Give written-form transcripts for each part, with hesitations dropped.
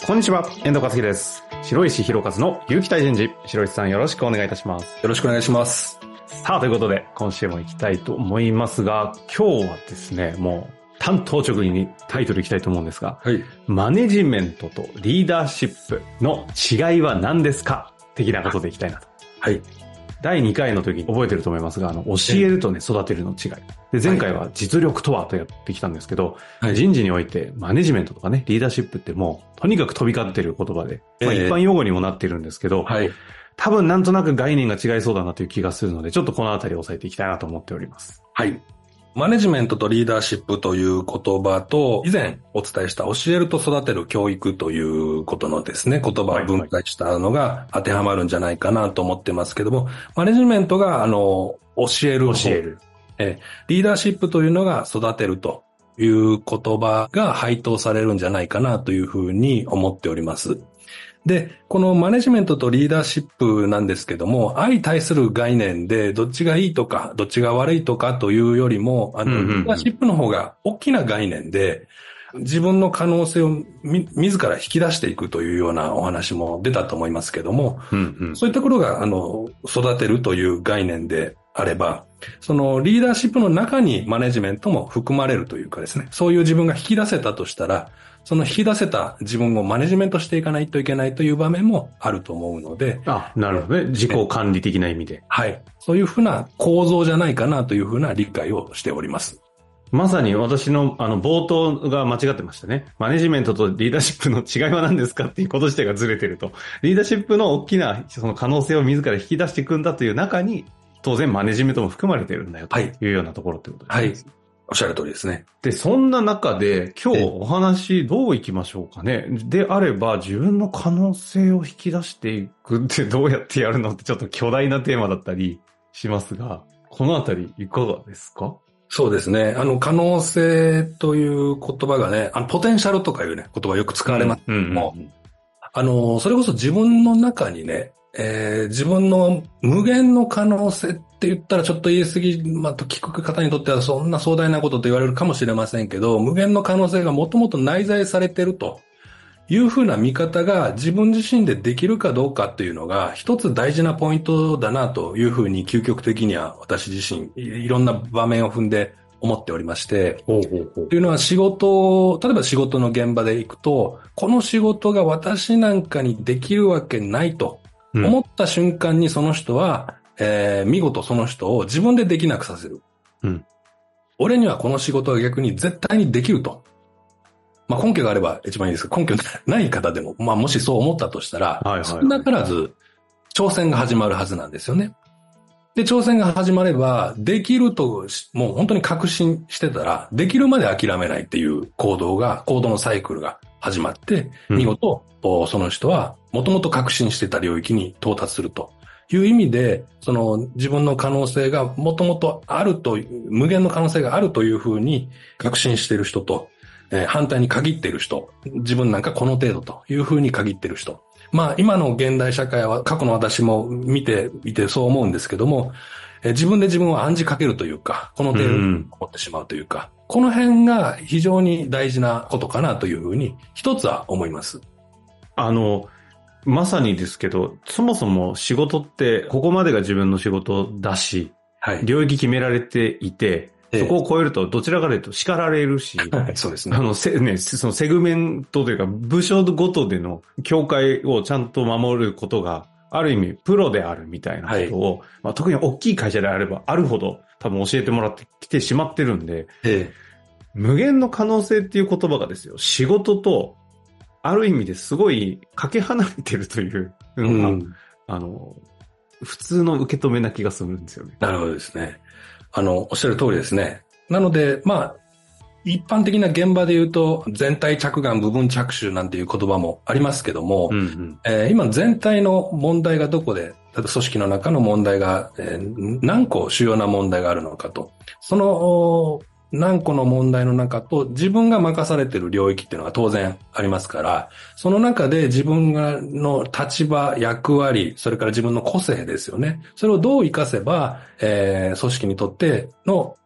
こんにちは、遠藤和樹です。白石弘和の有機体人事。白石さんよろしくお願いいたします。 よろしくお願いします。 さあ、ということで、今週も行きたいと思いますが、今日はですね、もう、単刀直入にタイトル行きたいと思うんですが、 はい。 マネジメントとリーダーシップの違いは何ですか的なことで行きたいなと。 はい。 第2回の時に覚えてると思いますが、教えるとね、育てるの違い。で、前回は実力とはとやってきたんですけど、はい、人事においてマネジメントとかね、リーダーシップってもう、とにかく飛び交ってる言葉で、一般用語にもなってるんですけど、 はい。 多分なんとなく概念が違いそうだなという気がするので、ちょっとこのあたりを押さえていきたいなと思っております。 はい。マネジメントとリーダーシップという言葉と、以前お伝えした教えると育てる教育ということのですね、言葉を分解したのが当てはまるんじゃないかなと思ってますけども、マネジメントが教える。リーダーシップというのが育てるという言葉が配当されるんじゃないかなというふうに思っております。で、このマネジメントとリーダーシップなんですけども、相対する概念でどっちがいいとか、どっちが悪いとかというよりも、リーダーシップの方が大きな概念で、自分の可能性を自ら引き出していくというようなお話も出たと思いますけども、そういったところが、育てるという概念であれば、そのリーダーシップの中にマネジメントも含まれるというかですね、そういう自分が引き出せたとしたら、その引き出せた自分をマネジメントしていかないといけないという場面もあると思うので。 あ、なるほどね。自己管理的な意味で。 はい。そういうふうな構造じゃないかなというふうな理解をしております。 まさに私の冒頭が間違ってましたね。マネジメントとリーダーシップの違いは何ですかっていうこと自体がずれてると。リーダーシップの大きなその可能性を自ら引き出していくんだという中に、当然マネジメントも含まれてるんだよというようなところってことですね。 はい。おっしゃる通りですね。 で、そんな中で今日お話どういきましょうかね。であれば自分の可能性を引き出していくってどうやってやるのってちょっと巨大なテーマだったりしますが、このあたりいかがですか？ そうですね。可能性という言葉がね、ポテンシャルとかいうね、言葉よく使われますけども、それこそ自分の中にね、自分の無限の可能性って言ったらちょっと言い過ぎ、聞く方にとってはそんな壮大なことと言われるかもしれませんけど、無限の可能性がもともと内在されているというふうな見方が自分自身でできるかどうかっていうのが一つ大事なポイントだなというふうに究極的には私自身いろんな場面を踏んで思っておりまして、というのは例えば仕事の現場で行くと、この仕事が私なんかにできるわけないと思った瞬間にその人は、見事その人を自分でできなくさせる。俺にはこの仕事は逆に絶対にできると。根拠があれば一番いいですけど、根拠ない方でも、もしそう思ったとしたら、少なからず挑戦が始まるはずなんですよね。で、挑戦が始まれば、できると、もう本当に確信してたら、できるまで諦めないっていう行動のサイクルが始まって、見事、その人は、もともと確信してた領域に到達するという意味で、自分の可能性がもともとあると、無限の可能性があるというふうに確信している人と、反対に限っている人、自分なんかこの程度というふうに限っている人。今の現代社会は過去の私も見ていてそう思うんですけども、自分で自分を暗示かけるというか、この程度に思ってしまうというか、この辺が非常に大事なことかなというふうに一つは思います。 まさにですけど、そもそも仕事ってここまでが自分の仕事だし、領域決められていて、そこを超えるとどちらかというと叱られるし、 そうですね。 そのセグメントというか部署ごとでの境界をちゃんと守ることがある意味プロであるみたいなことを、特に大きい会社であればあるほど多分教えてもらってきてしまってるんで、無限の可能性っていう言葉がですよ、仕事とある意味ですごいかけ離れてるというのが、普通の受け止めな気がするんですよね。 なるほどですね。おっしゃる通りですね。なので、一般的な現場で言うと、全体着眼、部分着手なんていう言葉もありますけども、今全体の問題がどこで、例えば組織の中の問題が、何個主要な問題があるのかと、その何個の問題の中と自分が任されている領域っていうのが当然ありますから、その中で自分の立場、役割、それから自分の個性ですよね。それをどう活かせば、組織にとっての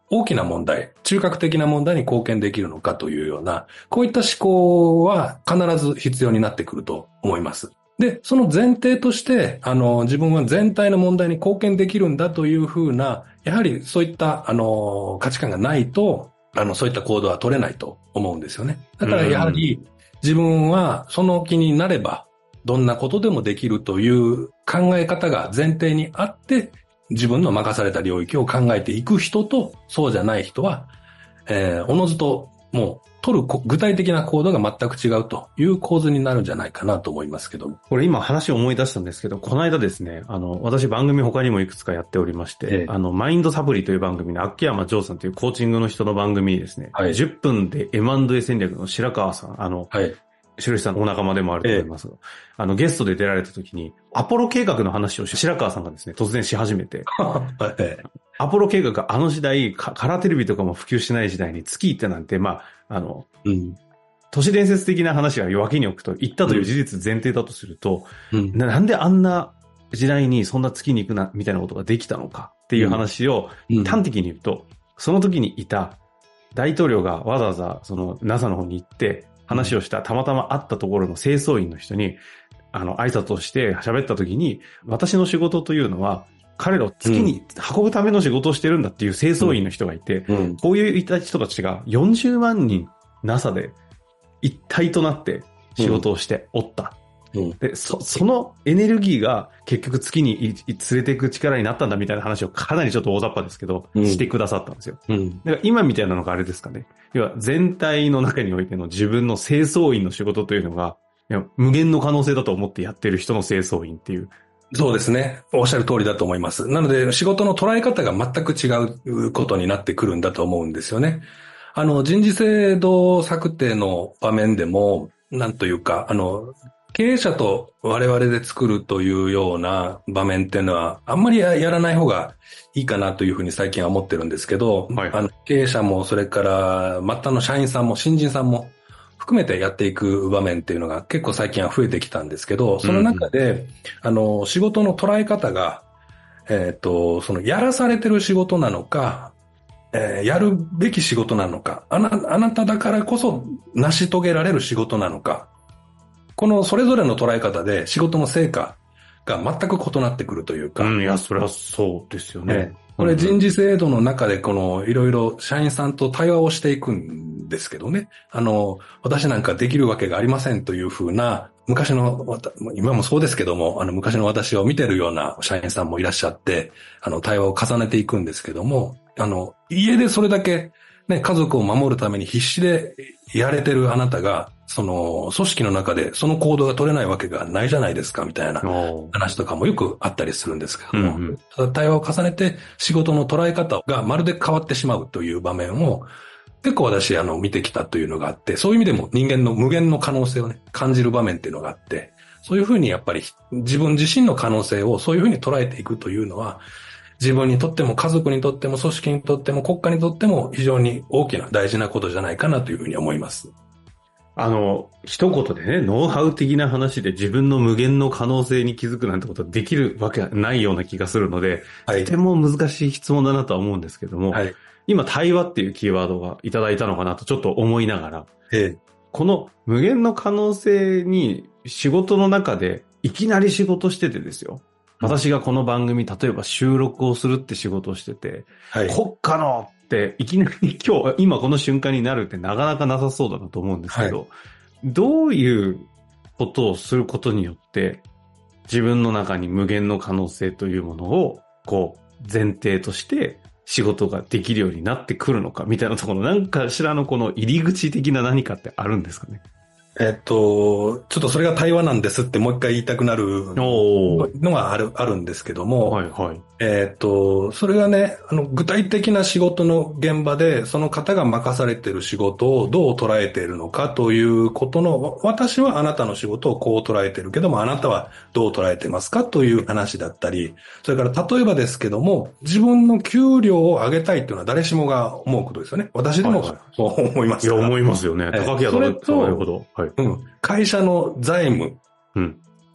大きな問題、中核的な問題に貢献できるのかというような、こういった思考は必ず必要になってくると思います。で、その前提として、自分は全体の問題に貢献できるんだというふうな、やはりそういった、価値観がないと、そういった行動は取れないと思うんですよね。だからやはり、自分はその気になれば、どんなことでもできるという考え方が前提にあって、自分の任された領域を考えていく人と、そうじゃない人は、おのずともう取る具体的な行動が全く違うという構図になるんじゃないかなと思いますけど。 これ今話を思い出したんですけど、この間ですね、私番組他にもいくつかやっておりまして、マインドサプリという番組の秋山城さんというコーチングの人の番組にですね、はい、10分で M&A 戦略の白川さん、はい、白石さんのお仲間でもあると思いますが、ゲストで出られた時に、アポロ計画の話を白川さんがですね、突然し始めて、アポロ計画があの時代、カラーテレビとかも普及しない時代に月行ったなんて、都市伝説的な話は脇に置くと、行ったという事実前提だとすると、なんであんな時代にそんな月に行くな、みたいなことができたのかっていう話を端的に言うと、その時にいた大統領がわざわざその NASA の方に行って、話をしたたまたま会ったところの清掃員の人に、挨拶をして喋った時に、私の仕事というのは、彼らを月に運ぶための仕事をしてるんだっていう清掃員の人がいて、こういう人たちが40万人 NASA で一体となって仕事をしておった。で、そのエネルギーが結局月に連れていく力になったんだみたいな話をかなりちょっと大雑把ですけど、してくださったんですよ。だから今みたいなのがあれですかね。要は全体の中においての自分の清掃員の仕事というのが、無限の可能性だと思ってやってる人の清掃員っていう。 そうですね。おっしゃる通りだと思います。なので仕事の捉え方が全く違うことになってくるんだと思うんですよね。人事制度策定の場面でも、なんというか、経営者と我々で作るというような場面っていうのは、あんまりやらない方がいいかなというふうに最近は思ってるんですけど、はい、経営者もそれから末端の社員さんも新人さんも含めてやっていく場面っていうのが結構最近は増えてきたんですけど、その中で、仕事の捉え方が、そのやらされてる仕事なのか、やるべき仕事なのか、あなただからこそ成し遂げられる仕事なのか、このそれぞれの捉え方で仕事の成果が全く異なってくるというか。 いや、それはそうですよね。 これ人事制度の中でいろいろ社員さんと対話をしていくんですけどね。私なんかできるわけがありませんというふうな、昔の、今もそうですけども、昔の私を見てるような社員さんもいらっしゃって、対話を重ねていくんですけども、家でそれだけね、家族を守るために必死でやれてるあなたが、その組織の中でその行動が取れないわけがないじゃないですかみたいな話とかもよくあったりするんですけども、ただ対話を重ねて仕事の捉え方がまるで変わってしまうという場面を結構私見てきたというのがあって、そういう意味でも人間の無限の可能性をね、感じる場面っていうのがあって、そういうふうにやっぱり自分自身の可能性をそういうふうに捉えていくというのは、自分にとっても家族にとっても組織にとっても国家にとっても非常に大きな大事なことじゃないかなというふうに思います。 一言でね、ノウハウ的な話で自分の無限の可能性に気づくなんてことはできるわけないような気がするので、はい、とても難しい質問だなとは思うんですけども、はい、今対話っていうキーワードがいただいたのかなとちょっと思いながら、この無限の可能性に仕事の中でいきなり仕事しててですよ。私がこの番組、例えば収録をするって仕事をしてて、はい、国家のっていきなり今この瞬間になるってなかなかなさそうだなと思うんですけど、はい、どういうことをすることによって自分の中に無限の可能性というものを前提として仕事ができるようになってくるのかみたいなところ、なんかしらのこの入り口的な何かってあるんですかね。 ちょっとそれが対話なんですってもう一回言いたくなるのがあるんですけども、はいはい、それがね、具体的な仕事の現場でその方が任されている仕事をどう捉えているのかということの、私はあなたの仕事をこう捉えているけども、あなたはどう捉えてますかという話だったり、それから例えばですけども、自分の給料を上げたいというのは誰しもが思うことですよね。私でもそう思いますから。 いや、思いますよね。高木屋だとそういうこと。はい。 会社の財務、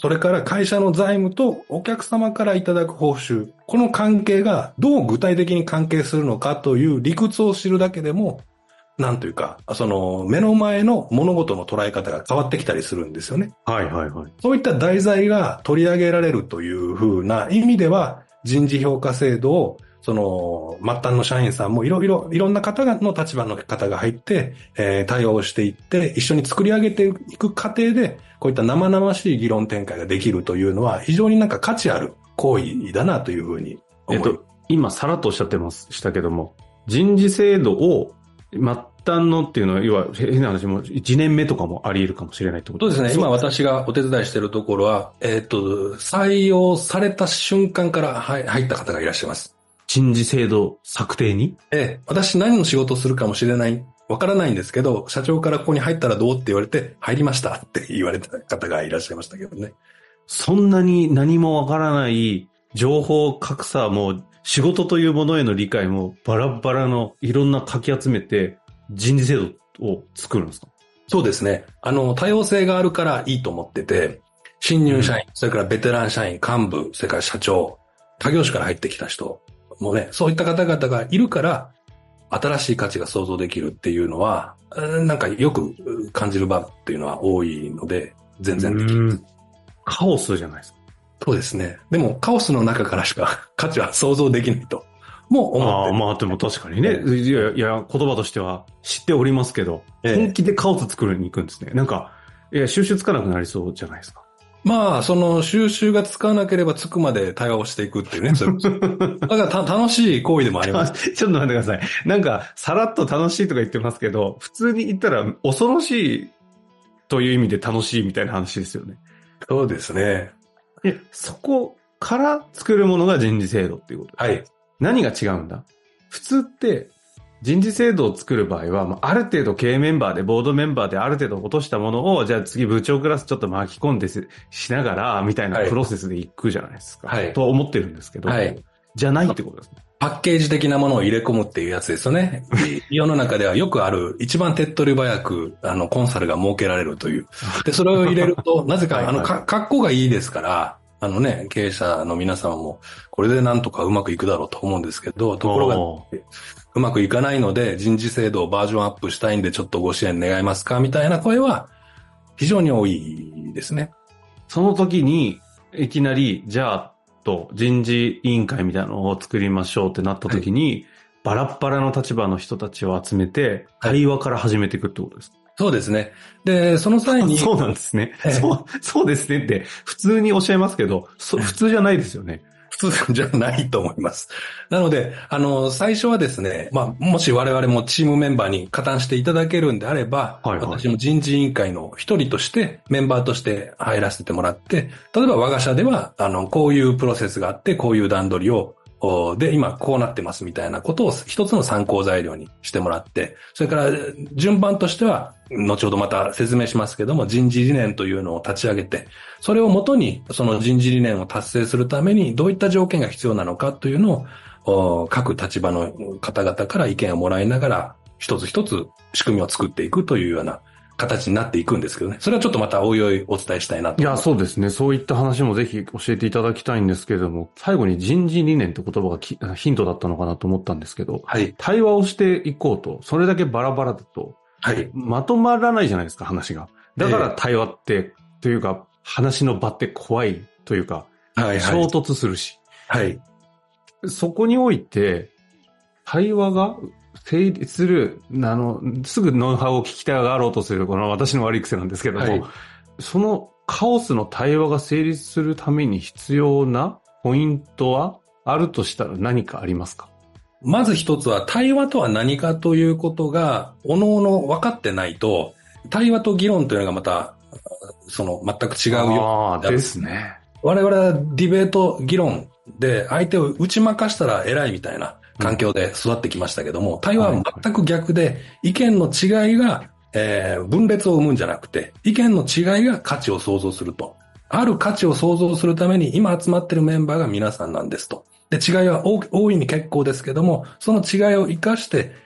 それから会社の財務とお客様からいただく報酬。この関係がどう具体的に関係するのかという理屈を知るだけでも、なんというか、目の前の物事の捉え方が変わってきたりするんですよね。 はいはいはい。 そういった題材が取り上げられるというふうな意味では、人事評価制度を、末端の社員さんもいろんな方の立場の方が入って、対応していって、一緒に作り上げていく過程で、こういった生々しい議論展開ができるというのは、非常になんか価値ある行為だなというふうに思います。 今さらっとおっしゃってましたけども、人事制度を末端のっていうのは、要は変な話も1年目とかもあり得るかもしれないってことですね。今私がお手伝いしているところは、採用された瞬間から入った方がいらっしゃいます。 人事制度策定に？ 私何の仕事をするかもしれない、わからないんですけど、社長からここに入ったらどうって言われて、入りましたって言われた方がいらっしゃいましたけどね。 そんなに何もわからない情報格差も仕事というものへの理解もバラバラのいろんなかき集めて人事制度を作るんですか？ そうですね。多様性があるからいいと思ってて、新入社員、それからベテラン社員、幹部、それから社長、他業種から入ってきた人もね、そういった方々がいるから、新しい価値が創造できるっていうのは、なんかよく感じる場っていうのは多いので、全然できる。 カオスじゃないですか。 そうですね。でも、カオスの中からしか価値は想像できないと。もう思ってる。 まあでも確かにね。いや、言葉としては知っておりますけど、本気でカオス作りに行くんですね。なんか、収集つかなくなりそうじゃないですか。 まあ、収集がつかなければつくまで対話をしていくっていうね。だから楽しい行為でもあります。 ちょっと待ってください。なんか、さらっと楽しいとか言ってますけど、普通に言ったら恐ろしいという意味で楽しいみたいな話ですよね。 そうですね。 そこから作るものが人事制度っていうこと。 はい。 何が違うんだ？普通って人事制度を作る場合は、ある程度経営メンバーでボードメンバーである程度落としたものを、じゃあ次部長クラスちょっと巻き込んでしながら、みたいなプロセスでいくじゃないですか。はい。とは思ってるんですけど、はい。じゃないってことですね。 パッケージ的なものを入れ込むっていうやつですよね。世の中ではよくある、一番手っ取り早く、コンサルが設けられるという。で、それを入れると、なぜか、格好がいいですから、経営者の皆様も、これでなんとかうまくいくだろうと思うんですけど、ところが、うまくいかないので、人事制度をバージョンアップしたいんで、ちょっとご支援願いますかみたいな声は、非常に多いですね。 その時に、いきなり、じゃあ、人事委員会みたいなのを作りましょうってなった時に、はい、バラッバラの立場の人たちを集めて、対話から始めていくってことですか？ そうですね。で、その際に。 そうなんですね。そうですねって、普通におっしゃいますけど、普通じゃないですよね。 普通じゃないと思います。なので、最初はですね、もし我々もチームメンバーに加担していただけるんであれば、はいはい、私も人事委員会の一人として、メンバーとして入らせてもらって、例えば我が社では、こういうプロセスがあって、こういう段取りを、で、今こうなってますみたいなことを一つの参考材料にしてもらって、それから順番としては、後ほどまた説明しますけども、人事理念というのを立ち上げて、それをもとにその人事理念を達成するためにどういった条件が必要なのかというのを、各立場の方々から意見をもらいながら、一つ一つ仕組みを作っていくというような形になっていくんですけどね。それはちょっとまたおいおいお伝えしたいなと。 いや、そうですね。そういった話もぜひ教えていただきたいんですけれども、最後に人事理念って言葉がヒントだったのかなと思ったんですけど、はい。対話をしていこうと、それだけバラバラだと、はい。まとまらないじゃないですか、話が。だから対話って、というか、話の場って怖いというか、はい、衝突するし。はい。そこにおいて、対話が成立する、すぐノウハウを聞きたがろうとする、この私の悪い癖なんですけども、はい、そのカオスの対話が成立するために必要なポイントはあるとしたら何かありますか？ まず一つは、対話とは何かということが、各々分かってないと、対話と議論というのがまた、全く違うよ。 ですね。 我々はディベート、議論で相手を打ち負かしたら偉いみたいな環境で育ってきましたけども、対話は全く逆で、意見の違いが、分裂を生むんじゃなくて、意見の違いが価値を創造すると。ある価値を創造するために今集まっているメンバーが皆さんなんですと。で、違いは大いに結構ですけども、その違いを生かして、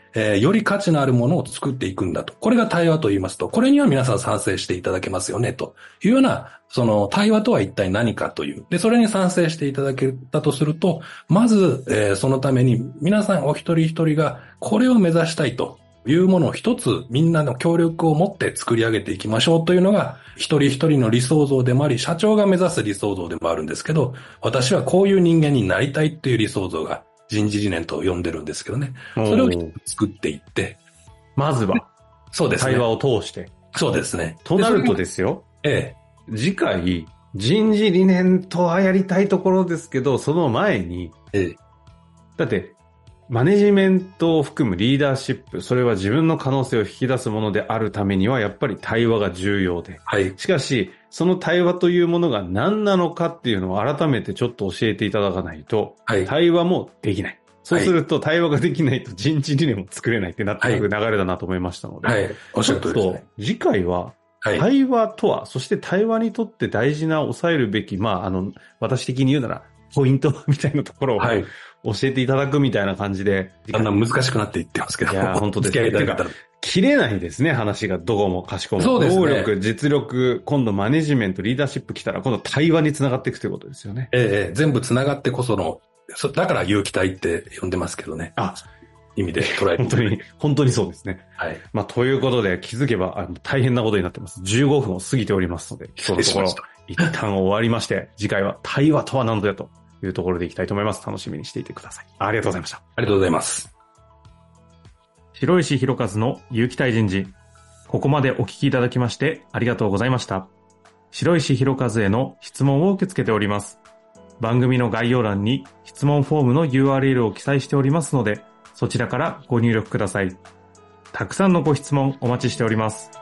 より価値のあるものを作っていくんだと。これが対話と言いますと、これには皆さん賛成していただけますよね、というような、その対話とは一体何かという。で、それに賛成していただけたとすると、まず、そのために皆さんお一人一人がこれを目指したいというものを一つみんなの協力を持って作り上げていきましょうというのが、一人一人の理想像でもあり、社長が目指す理想像でもあるんですけど、私はこういう人間になりたいっていう理想像が人事理念と呼んでるんですけどね。それを作っていって、 まずは、 そうですね。 対話を通して。 そうですね。 となるとですよ。次回、人事理念とはやりたいところですけど、その前に、だって、マネジメントを含むリーダーシップ、それは自分の可能性を引き出すものであるためには、やっぱり対話が重要で。 はい。 しかし、その対話というものが何なのかっていうのを改めてちょっと教えていただかないと、はい、対話もできない。そうすると対話ができないと人事理念も作れないってなっていく流れだなと思いましたので、 はい。おっしゃる通りですね。 次回は、対話とは、そして対話にとって大事な抑えるべき、私的に言うなら、ポイントみたいなところを、教えていただくみたいな感じで。 だんだん難しくなっていってますけど。 いや、本当ですね。切れないですね、話がどこもかしこも。 そうですね。 能力、実力、今度マネジメント、リーダーシップ来たら、今度対話につながっていくということですよね。 全部つながってこその、だから有機体って呼んでますけどね。意味で捉えて。 本当にそうですね。 はい。 ということで気づけば大変なことになってます。15分を過ぎておりますので、今日のところ、一旦終わりまして、次回は対話とは何ぞやというところでいきたいと思います。楽しみにしていてください。ありがとうございました。 ありがとうございます。 白石弘和の有機体人事。ここまでお聞きいただきましてありがとうございました。白石弘和への質問を受け付けております。番組の概要欄に質問フォームの URL を記載しておりますので、そちらからご入力ください。たくさんのご質問お待ちしております。